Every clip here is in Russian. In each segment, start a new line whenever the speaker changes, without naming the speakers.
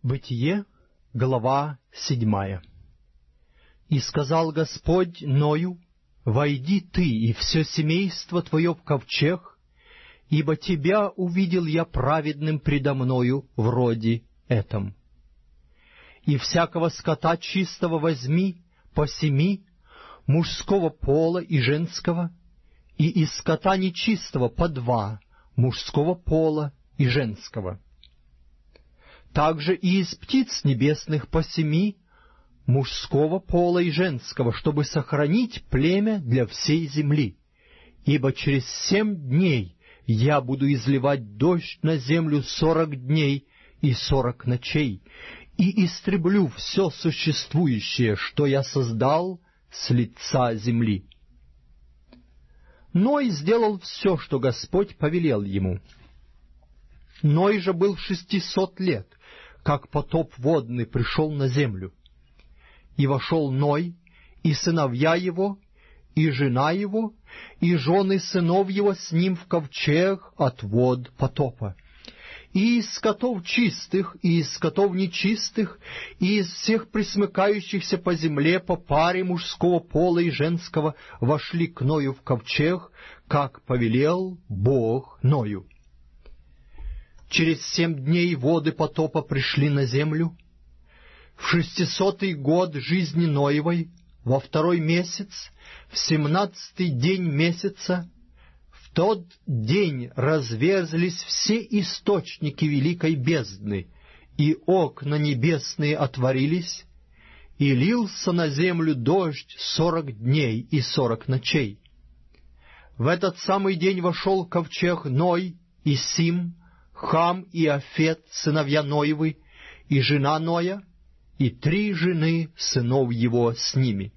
Бытие, глава 7. «И сказал Господь Ною: войди ты и все семейство твое в ковчег, ибо тебя увидел я праведным предо мною в роде этом. И всякого скота чистого возьми по 7, мужского пола и женского, и из скота нечистого по 2, мужского пола и женского. Также и из птиц небесных по 7, мужского пола и женского, чтобы сохранить племя для всей земли. Ибо через 7 дней я буду изливать дождь на землю 40 дней и 40 ночей, и истреблю все существующее, что я создал с лица земли». Ной сделал все, что Господь повелел ему. Ной же был 600 лет, как потоп водный пришел на землю. И вошел Ной, и сыновья его, и жена его, и жены сынов его с ним в ковчег от вод потопа. И из скотов чистых, и из скотов нечистых, и из всех пресмыкающихся по земле по паре мужского пола и женского вошли к Ною в ковчег, как повелел Бог Ною. Через 7 дней воды потопа пришли на землю. В 600-й год жизни Ноевой, во 2-й месяц, в 17-й день месяца, в тот день разверзлись все источники великой бездны, и окна небесные отворились, и лился на землю дождь 40 дней и 40 ночей. В этот самый день вошел в ковчег Ной и Сим, Хам и Афет, сыновья Ноевы, и жена Ноя, и 3 жены сынов его с ними.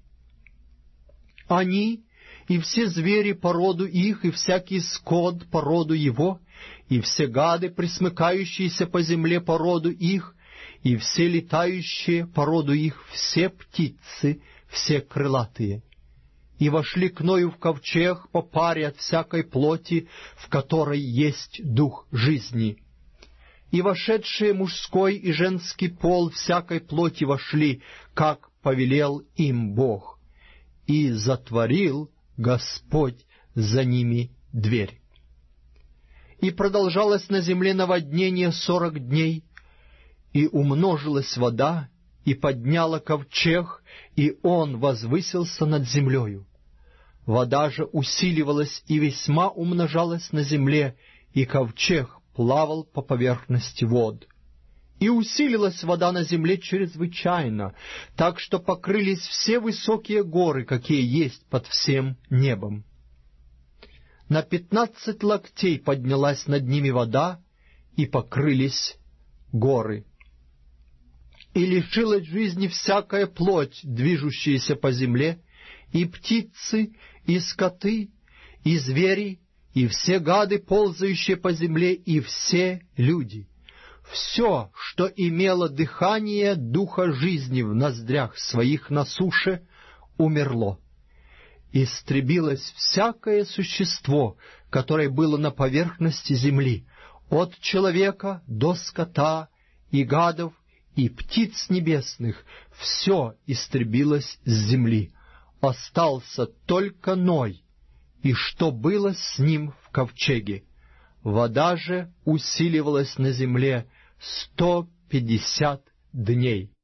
Они и все звери по роду их, и всякий скот по роду его, и все гады, пресмыкающиеся по земле по роду их, и все летающие по роду их, все птицы, все крылатые. И вошли к Ною в ковчег по паре от всякой плоти, в которой есть дух жизни. И вошедшие мужской и женский пол всякой плоти вошли, как повелел им Бог. И затворил Господь за ними дверь. И продолжалось на земле наводнение 40 дней, и умножилась вода, и подняла ковчег, и он возвысился над землею. Вода же усиливалась и весьма умножалась на земле, и ковчег плавал по поверхности вод. И усилилась вода на земле чрезвычайно, так что покрылись все высокие горы, какие есть под всем небом. На 15 локтей поднялась над ними вода, и покрылись горы. И лишилась жизни всякая плоть, движущаяся по земле, и птицы, и скоты, и звери, и все гады, ползающие по земле, и все люди. Все, что имело дыхание духа жизни в ноздрях своих на суше, умерло. Истребилось всякое существо, которое было на поверхности земли, от человека до скота, и гадов, и птиц небесных, все истребилось с земли. Остался только Ной, и что было с ним в ковчеге. Вода же усиливалась на земле 150 дней.